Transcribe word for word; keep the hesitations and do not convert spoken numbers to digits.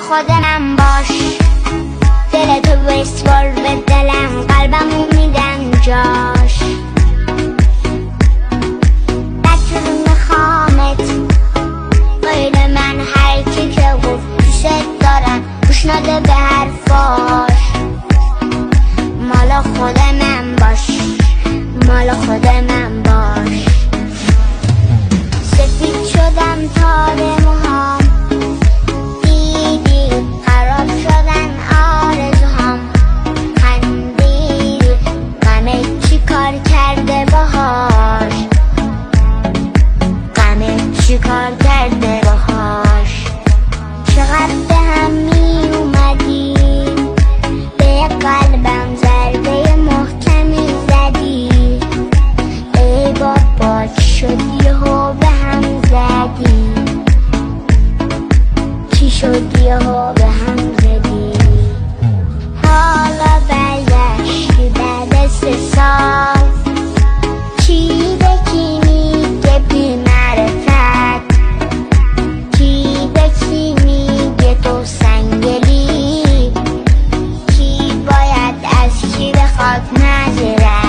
خود من باش. دلتو بسپار به دلم، قلبمو میدم جاش. بچه میخوامت غیر من، هر کی که گفت دوست دارم گوش نده به حرفاش. مال خود من باش، مال خود من باش. سفید شدم تار موهام، دیدی خراب شدن آرزوهام. خندیدی غمت چی کار کرده باهاش، غمت چی کار کرده باهاش. چقدر به هم می اومدی، به قلبم ضربه محکمی زدی. ای بابا چی شد یهو به هم زدی، چی شد یهو به هم زدی. حالا برگشتی بعد سه سال، چی به کی میگه بی معرفت، کی به کی میگه تو سنگلی، کی باید از کی بخواد نظرت.